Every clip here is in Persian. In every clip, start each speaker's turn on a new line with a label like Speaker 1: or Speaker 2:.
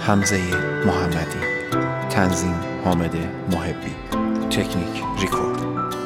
Speaker 1: حمزه محمدی، تنظیم حامد محبی، تکنیک ریکورد.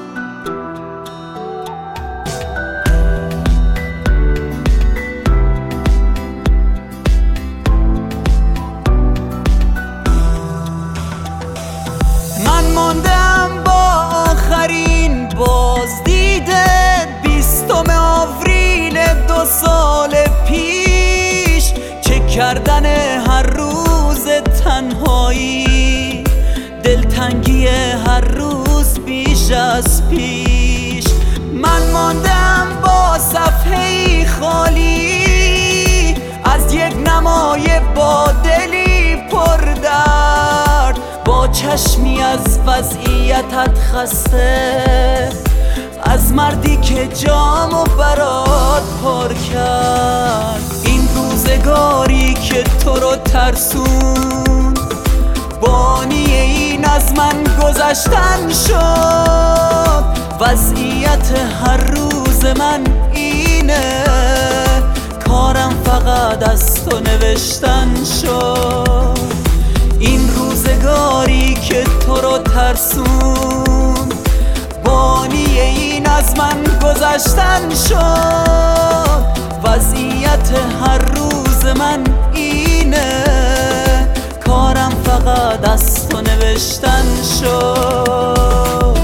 Speaker 2: من ماندم با آخرین بازدید 20 آوریل 2 سال پیش، چک کردن هر روز تنهایی، دلتنگی هر روز بیش از پیش. من ماندم با صفحه‌ای خالی از یک نمای با دلی پر درد، با چشمی از وضعیتت خسته، از مردی که جامو برات پر کرد. این روزگاری که تو رو ترسون، بانی این از من گذشتن شد. وضعیت هر روز من اینه، کارم فقط از تو نوشتن شد. این روزگاری که تو رو ترسون، بانی این از من گذشتن شد. وضعیت هر روز من اینه، کارم فقط از تو نوشتن شد.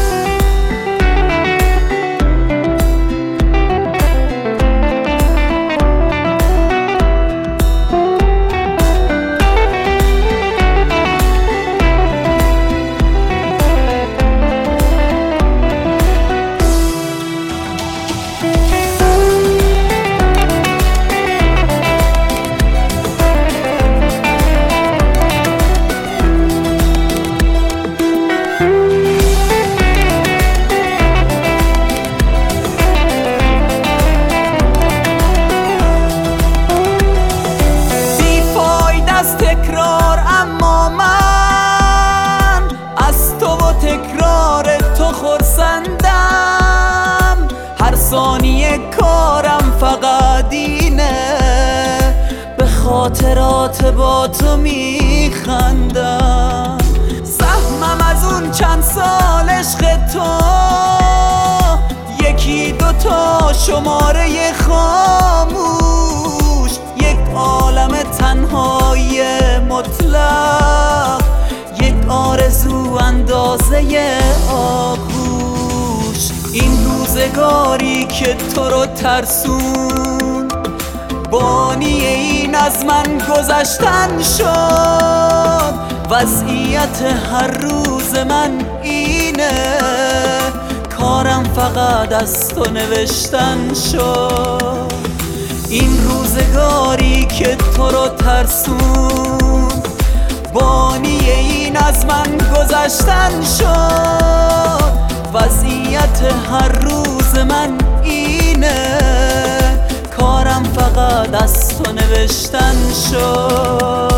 Speaker 2: تکرار، اما من از تو و تکرار تو خرسندم. هر ثانیه کارم فقط اینه، به خاطرات با تو میخندم. سهمم از اون چند سال عشق تو، 1 2 تا شماره خاموش، یک عالم تنهایی مطلق، یک آرزو اندازه آغوش. این روزگاری که تو رو ترسون، بانی این از من گذشتن شد. وضعیت هر روز من اینه، کارم فقط از تو نوشتن شد. این روزگاری که تو رو ترسون، بانی این از من گذشتن شد. وضعیت هر روز من اینه، کارم فقط از تو نوشتن شد.